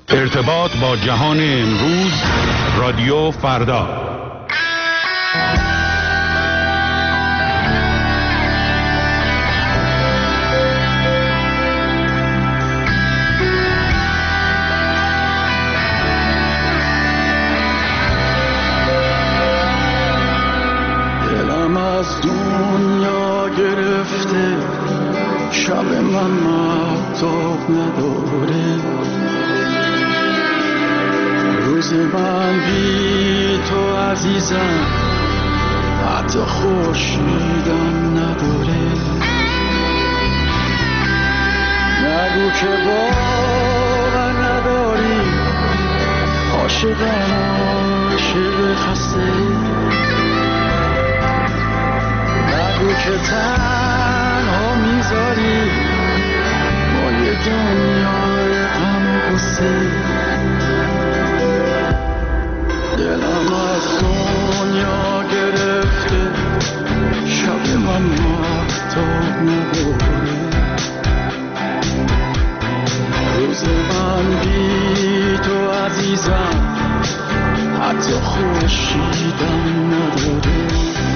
ارتباط با جهان امروز، رادیو فردا. دلم از دنیا گرفته، شب من مهتاب نداره، روز من بی تو عزیزم حتی خورشیدم نداره. نگو که باور نداری، عاشقم عاشق خسته. نگو که تنها میذاری با یه دنیای غم و غصه. دلم از دنیا گرفته، شب من مهتاب نداره، روز من بی تو عزیزم حتی خورشیدم نداره.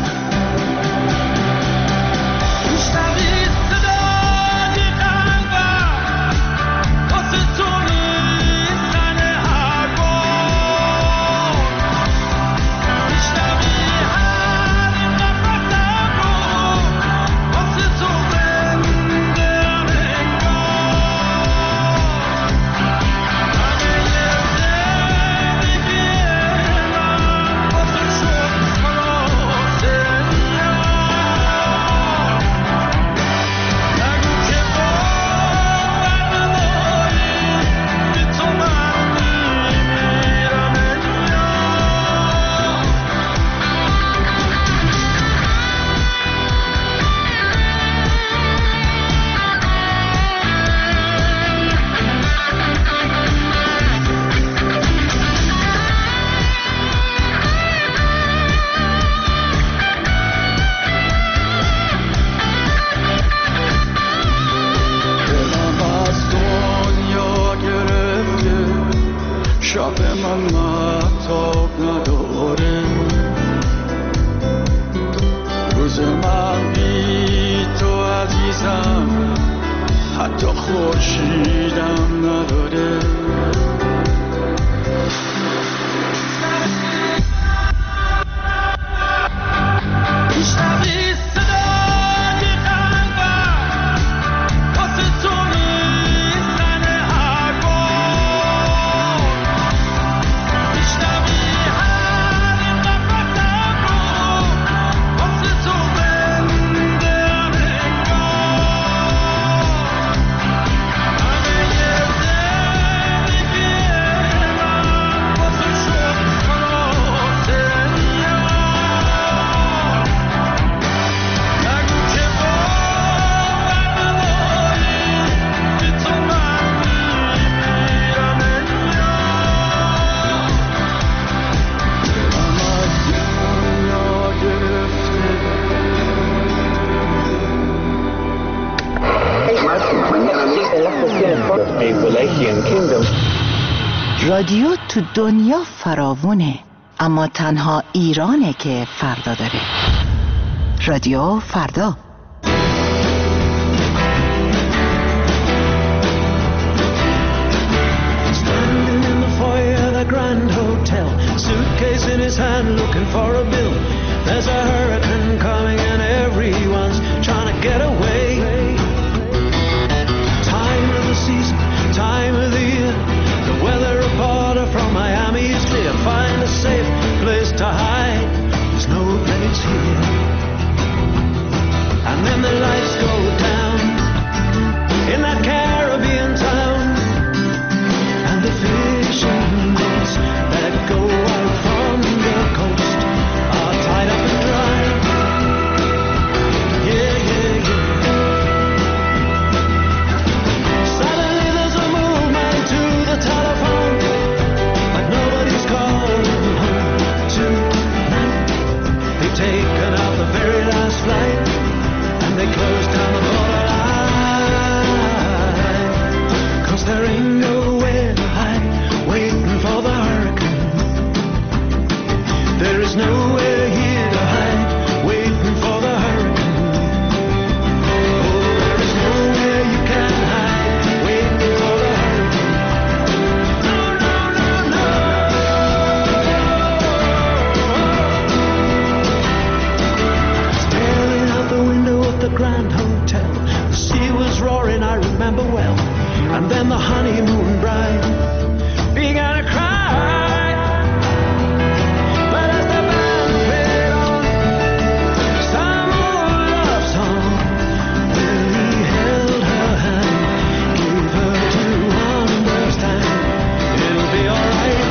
رادیو تو دنیا فراوونه، اما تنها ایرانه که فردا داره. رادیو فردا. Standing in the foyer of the Grand Hotel, suitcase in his hand looking for a bill. There's a hurricane coming and everyone's trying to get away. Time of the season, time of the year, the weather reporter from Miami is clear. Find a safe place to hide, there's no place here. And then the lights go down in that Caribbean town, and the fishing boats that go out from the coast are tied up and dry. Yeah, yeah, yeah. Suddenly there's a movement to the telephone, but nobody's calling home tonight. They've taken out honeymoon bride began to cry. But as the band played on some old love song, well, he held her hand, gave her to understand it'll be alright.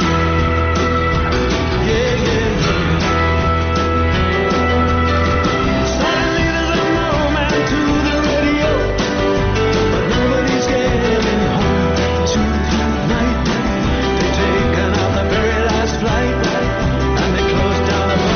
Yeah, yeah, yeah. Suddenly there's a moment to the radio, but nobody's getting home tonight. They've taken out the very last flight, and they closed down the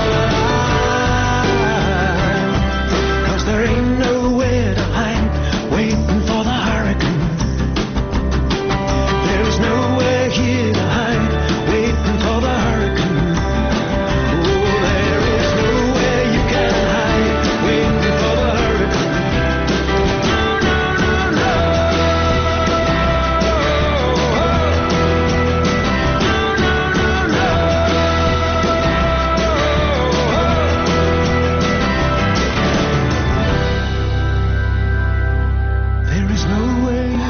line. 'Cause there ain't nowhere to hide, waiting for the hurricane. There's nowhere here to hide, waiting for the hurricane. Oh, there is nowhere you can hide, waiting for the hurricane. No, no, no, no. No, no, no, no. There is nowhere you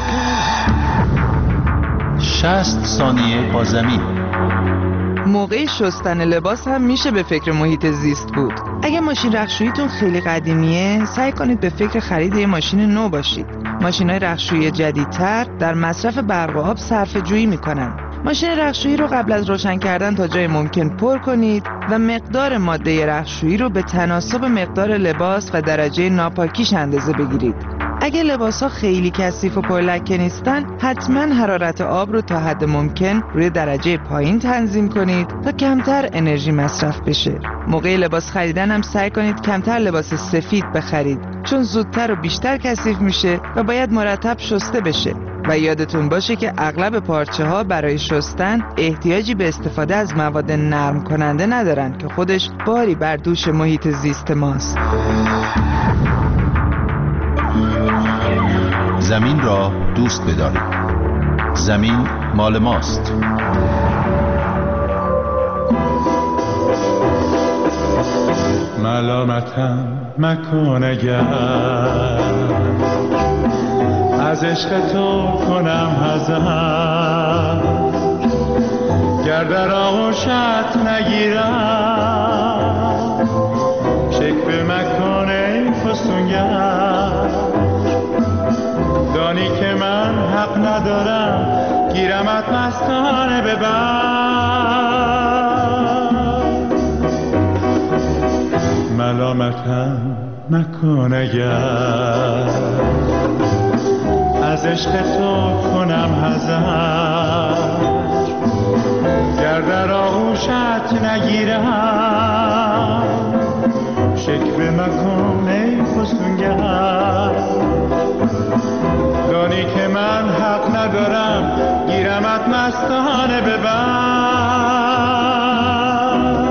can. 60 ثانیه با زمین. موقع شستن لباس هم میشه به فکر محیط زیست بود. اگه ماشین رختشوییتون خیلی قدیمیه، سعی کنید به فکر خرید یه ماشین نو باشید. ماشین‌های رختشویی جدیدتر در مصرف برق و آب صرفه‌جویی میکنن. ماشین رختشویی رو قبل از روشن کردن تا جای ممکن پر کنید و مقدار ماده رختشویی رو به تناسب مقدار لباس و درجه ناپاکیش اندازه بگیرید. اگه لباس‌ها خیلی کثیف و پرلکه نیستن، حتما حرارت آب رو تا حد ممکن روی درجه پایین تنظیم کنید تا کمتر انرژی مصرف بشه. موقع لباس خریدن هم سعی کنید کمتر لباس سفید بخرید، چون زودتر و بیشتر کثیف میشه و باید مرتب شسته بشه. و یادتون باشه که اغلب پارچه‌ها برای شستن احتیاجی به استفاده از مواد نرم کننده ندارن که خودش باری بر دوش محیط زیست ماست. زمین را دوست بدارید. زمین مال ماست. ملامتم مکن اگر از عشق تو کنم حذر، گر در آغوشت نگیرم شکوه مکن ای فسونگر. دانی که من حق ندارم گیرمت مستانه ببر. ملامتم مکن اگر از عشق تو کنم حذر، گر در آغوشت نگیرم شکوه مکن ای فسونگر. دانی که من حق ندارم گیرمت مستانه ببر.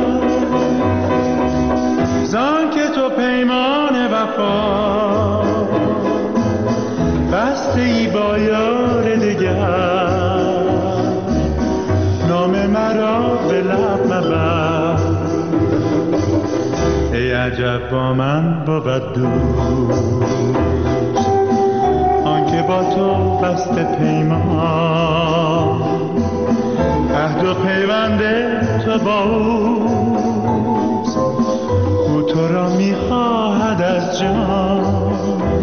زان که تو پیمان وفا بسته ای با یار دگر، نام مرا به لب مبر. ای عجب با من بود دوست آنکه با تو بسته پیمان، عهد و پیوند تو با اوست، او تو را میخواهد از جان.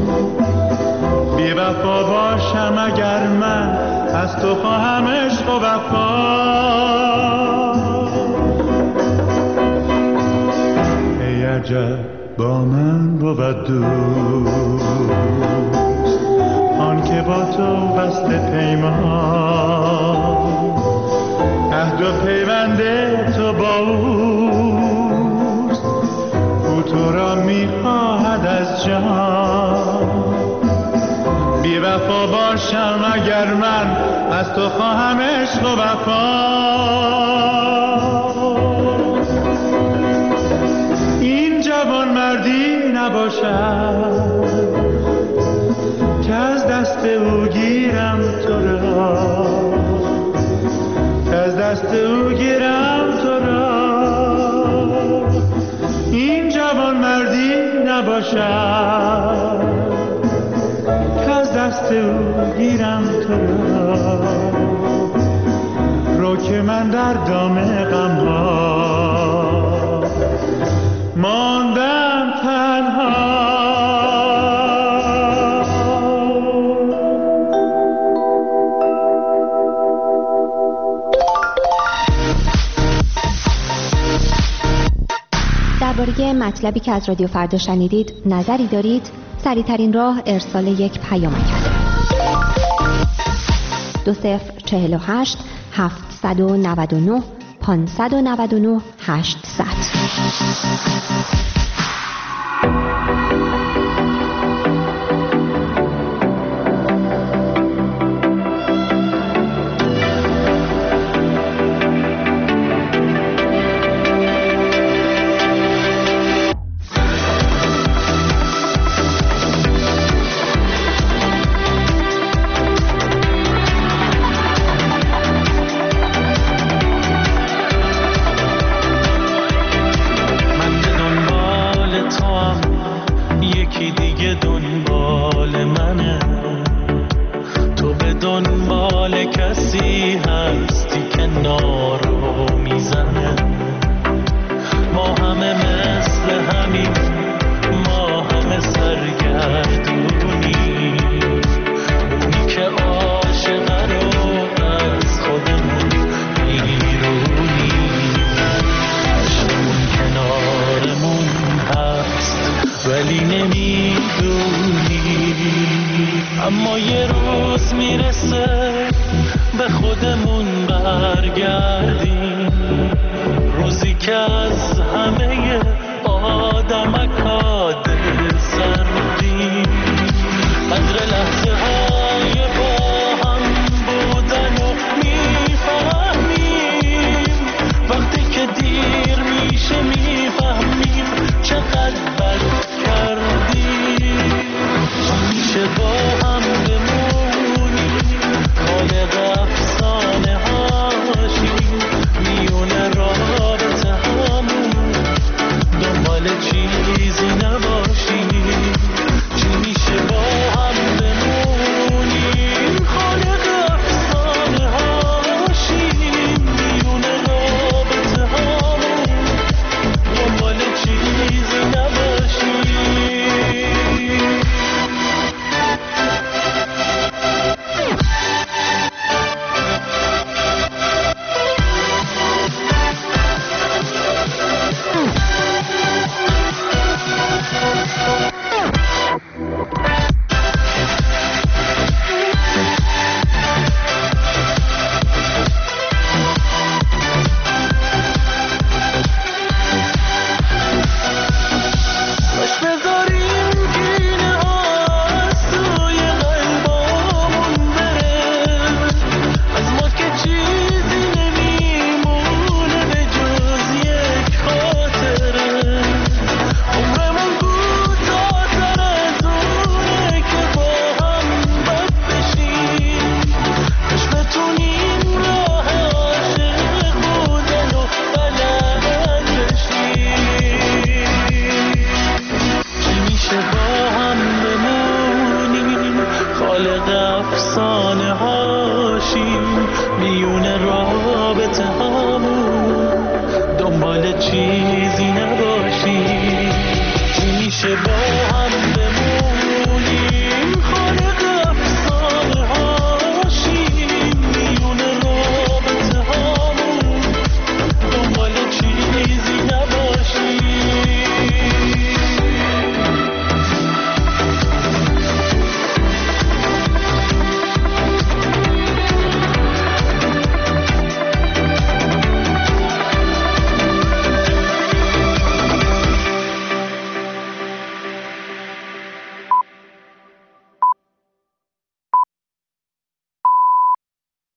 بی وفا باشم اگر من از تو خواهم عشق و وفا. ای عجب با من بود دوست آنکه با تو بسته پیمان، عهد و پیوند تو با اوست، او تو را میخواهد از جان. بی وفا باشم اگر من از تو خواهم عشق و وفا. این جوان مردی نباشد که از دست او گیرم تو را، که از دست او گیرم تو را. این جوان مردی نباشد که از دست او گیرم تو را. رو که من در دام غم‌ها ماندم تنها. درباره مطلبی که از رادیو فردا شنیدید نظری دارید؟ سریع‌ترین راه ارسال یک پیامک است. 2048 799 599 800. اما یه روز میرسه به خودمون برگردیم، روزی که از همه آدمکا دل سردیم، قدر لحظه های با هم بودن و میفهمیم، وقتی که دیر میشه میفهمیم چقدر بد کردیم. میشه با هم بمونیم، خالق افسانه هاشیم، میون رابطه همون دنبال چیزی نباشیم. چی میشه با هم بمونیم، خالق افسانه هاشیم، میون رابطه همون دنبال چیزی نباشیم. افسانه هاشیم، میون رابطه همون دنبال چیزی نباشیم. چی میشه با